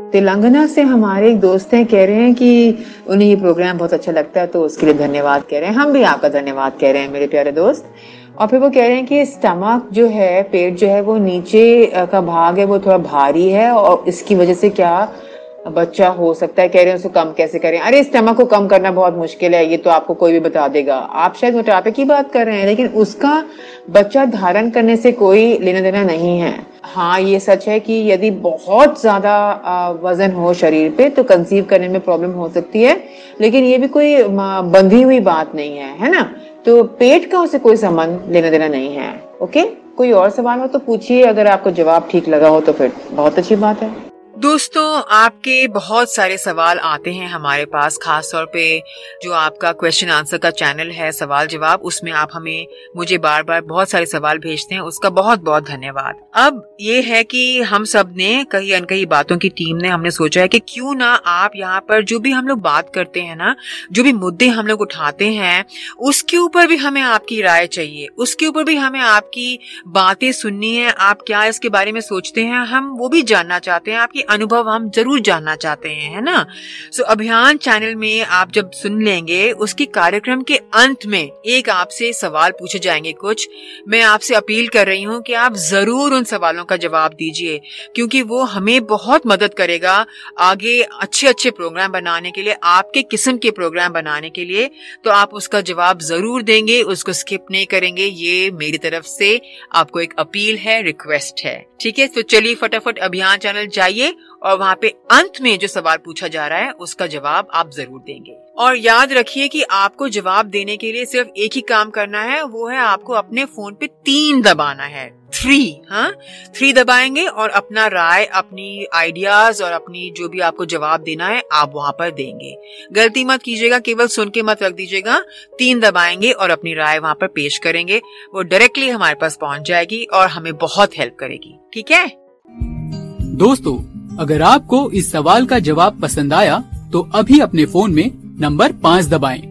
तेलंगाना से हमारे एक दोस्त हैं, कह रहे हैं कि उन्हें ये प्रोग्राम बहुत अच्छा लगता है, तो उसके लिए धन्यवाद कह रहे हैं। हम भी आपका धन्यवाद कह रहे हैं मेरे प्यारे दोस्त। और फिर वो कह रहे हैं कि स्टमक जो है, पेट जो है, वो नीचे का भाग है, वो थोड़ा भारी है और इसकी वजह से क्या बच्चा हो सकता है। कह रहे हैं उसको कम कैसे करें। अरे स्टमक को कम करना बहुत मुश्किल है, ये तो आपको कोई भी बता देगा। आप शायद मोटापे की बात कर रहे हैं, लेकिन उसका बच्चा धारण करने से कोई लेना देना नहीं है। हाँ, ये सच है कि यदि बहुत ज्यादा वजन हो शरीर पे तो कंसीव करने में प्रॉब्लम हो सकती है, लेकिन ये भी कोई बंधी हुई बात नहीं है ना। तो पेट का उससे कोई संबंध लेना देना नहीं है। ओके, कोई और सवाल हो तो पूछिए, अगर आपको जवाब ठीक लगा हो तो फिर बहुत अच्छी बात है। दोस्तों, आपके बहुत सारे सवाल आते हैं हमारे पास, खास तौर पे जो आपका क्वेश्चन आंसर का चैनल है सवाल जवाब, उसमें आप मुझे बार बार बहुत सारे सवाल भेजते हैं, उसका बहुत बहुत धन्यवाद। अब ये है कि हम सब ने कहीं अनकहीं बातों की टीम ने हमने सोचा है कि क्यों ना आप यहाँ पर जो भी हम लोग बात करते हैं ना, जो भी मुद्दे हम लोग उठाते हैं, उसके ऊपर भी हमें आपकी राय चाहिए, उसके ऊपर भी हमें आपकी बातें सुननी है। आप क्या इसके बारे में सोचते हैं, हम वो भी जानना चाहते हैं, आपकी अनुभव हम जरूर जानना चाहते हैं, है ना। सो अभियान चैनल में आप जब सुन लेंगे, उसकी कार्यक्रम के अंत में एक आपसे सवाल पूछे जाएंगे कुछ। मैं आपसे अपील कर रही हूँ कि आप जरूर उन सवालों का जवाब दीजिए, क्योंकि वो हमें बहुत मदद करेगा आगे अच्छे अच्छे प्रोग्राम बनाने के लिए, आपके किस्म के प्रोग्राम बनाने के लिए। तो आप उसका जवाब जरूर देंगे, उसको स्किप नहीं करेंगे। ये मेरी तरफ से आपको एक अपील है, रिक्वेस्ट है, ठीक है। तो चलिए फटाफट अभियान चैनल जाइए और वहाँ पे अंत में जो सवाल पूछा जा रहा है उसका जवाब आप जरूर देंगे। और याद रखिए कि आपको जवाब देने के लिए सिर्फ एक ही काम करना है, वो है आपको अपने फोन पे 3 दबाना है। 3 दबाएंगे और अपना राय, अपनी आइडियाज और अपनी जो भी आपको जवाब देना है आप वहाँ पर देंगे। गलती मत कीजिएगा, केवल सुन के मत रख दीजिएगा। 3 दबाएंगे और अपनी राय वहाँ पर पेश करेंगे, वो डायरेक्टली हमारे पास पहुँच जाएगी और हमें बहुत हेल्प करेगी, ठीक है दोस्तों। अगर आपको इस सवाल का जवाब पसंद आया तो अभी अपने फोन में नंबर 5 दबाएं।